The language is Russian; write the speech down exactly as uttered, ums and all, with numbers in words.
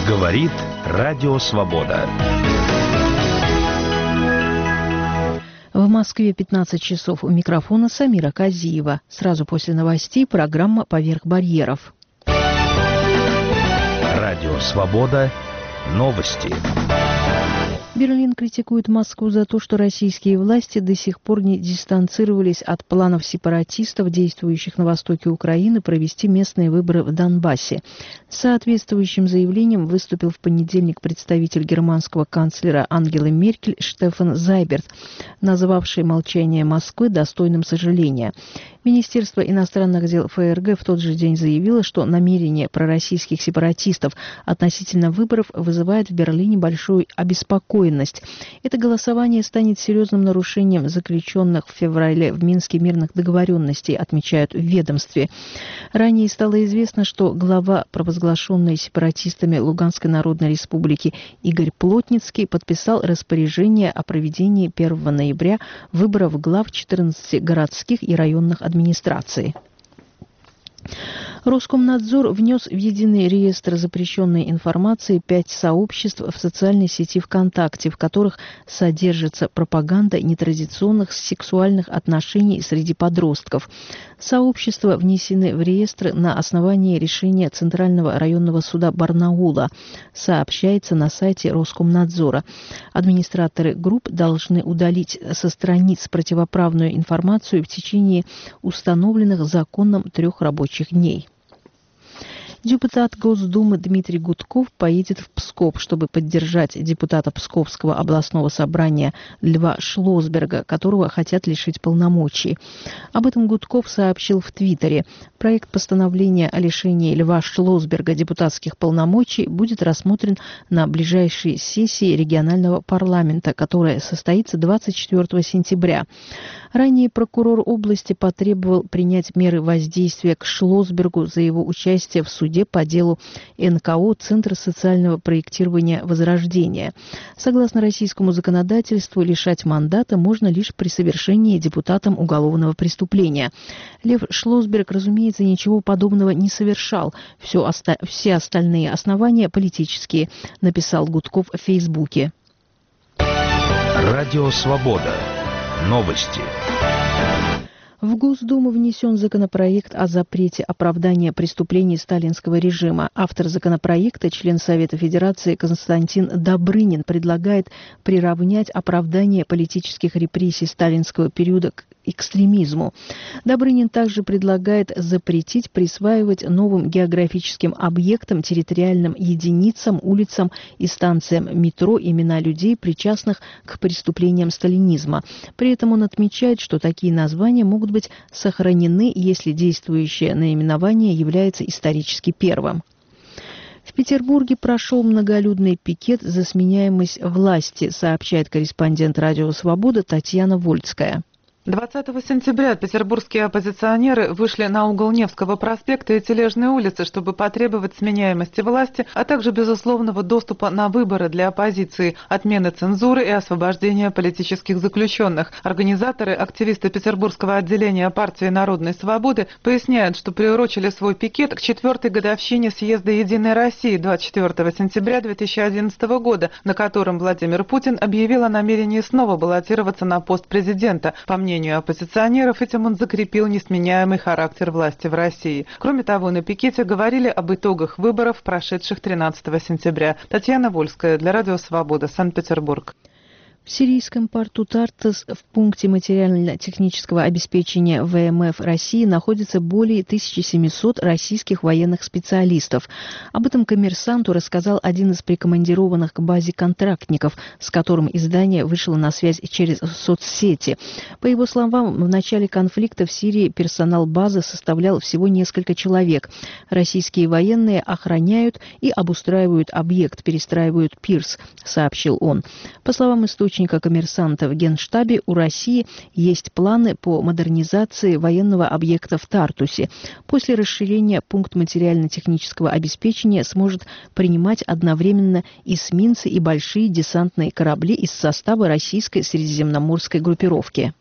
Говорит Радио Свобода. В Москве пятнадцать часов. У микрофона Самира Казиева. Сразу после новостей программа «Поверх барьеров». Радио Свобода. Новости. Берлин критикует Москву за то, что российские власти до сих пор не дистанцировались от планов сепаратистов, действующих на востоке Украины, провести местные выборы в Донбассе. С соответствующим заявлением выступил в понедельник представитель германского канцлера Ангелы Меркель Штефан Зайберт, называвший молчание Москвы достойным сожаления. Министерство иностранных дел ФРГ в тот же день заявило, что намерение пророссийских сепаратистов относительно выборов вызывает в Берлине большую обеспокоенность. Это голосование станет серьезным нарушением заключенных в феврале в Минске мирных договоренностей, отмечают в ведомстве. Ранее стало известно, что глава провозглашенной сепаратистами Луганской Народной Республики Игорь Плотницкий подписал распоряжение о проведении первого ноября выборов глав четырнадцати городских и районных администраций. Роскомнадзор внес в единый реестр запрещенной информации пять сообществ в социальной сети ВКонтакте, в которых содержится пропаганда нетрадиционных сексуальных отношений среди подростков. Сообщества внесены в реестр на основании решения Центрального районного суда Барнаула, сообщается на сайте Роскомнадзора. Администраторы групп должны удалить со страниц противоправную информацию в течение установленных законом трех рабочих дней. Депутат Госдумы Дмитрий Гудков поедет в Псков, чтобы поддержать депутата Псковского областного собрания Льва Шлосберга, которого хотят лишить полномочий. Об этом Гудков сообщил в Твиттере. Проект постановления о лишении Льва Шлосберга депутатских полномочий будет рассмотрен на ближайшей сессии регионального парламента, которая состоится двадцать четвёртого сентября. Ранее прокурор области потребовал принять меры воздействия к Шлосбергу за его участие в суде по делу эн ка о Центра социального проектирования «Возрождение». Согласно российскому законодательству, лишать мандата можно лишь при совершении депутатом уголовного преступления. Лев Шлосберг, разумеется, ничего подобного не совершал. Все, оста- все остальные основания политические, написал Гудков в Фейсбуке. Радио Свобода. Новости. В Госдуму внесен законопроект о запрете оправдания преступлений сталинского режима. Автор законопроекта, член Совета Федерации Константин Добрынин, предлагает приравнять оправдание политических репрессий сталинского периода к экстремизму. Добрынин также предлагает запретить присваивать новым географическим объектам, территориальным единицам, улицам и станциям метро имена людей, причастных к преступлениям сталинизма. При этом он отмечает, что такие названия могут быть сохранены, если действующее наименование является исторически первым. В Петербурге прошел многолюдный пикет за сменяемость власти, сообщает корреспондент Радио Свобода Татьяна Вольцкая. двадцатого сентября петербургские оппозиционеры вышли на угол Невского проспекта и Тележной улицы, чтобы потребовать сменяемости власти, а также безусловного доступа на выборы для оппозиции, отмены цензуры и освобождения политических заключенных. Организаторы, активисты Петербургского отделения партии Народной Свободы, поясняют, что приурочили свой пикет к четвертой годовщине съезда «Единой России» двадцать четвёртого сентября две тысячи одиннадцатого года, на котором Владимир Путин объявил о намерении снова баллотироваться на пост президента. По мнению оппозиционеров, этим он закрепил несменяемый характер власти в России. Кроме того, на пикете говорили об итогах выборов, прошедших тринадцатого сентября. Татьяна Вольская для Радио Свобода, Санкт-Петербург. В сирийском порту Тартас в пункте материально-технического обеспечения вэ эм эф России находится более тысячи семисот российских военных специалистов. Об этом «Коммерсанту» рассказал один из прикомандированных к базе контрактников, с которым издание вышло на связь через соцсети. По его словам, в начале конфликта в Сирии персонал базы составлял всего несколько человек. Российские военные охраняют и обустраивают объект, перестраивают пирс, сообщил он. По словам источника «Коммерсанта», в Генштабе у России есть планы по модернизации военного объекта в Тартусе. После расширения пункт материально-технического обеспечения сможет принимать одновременно эсминцы и большие десантные корабли из состава российской средиземноморской группировки.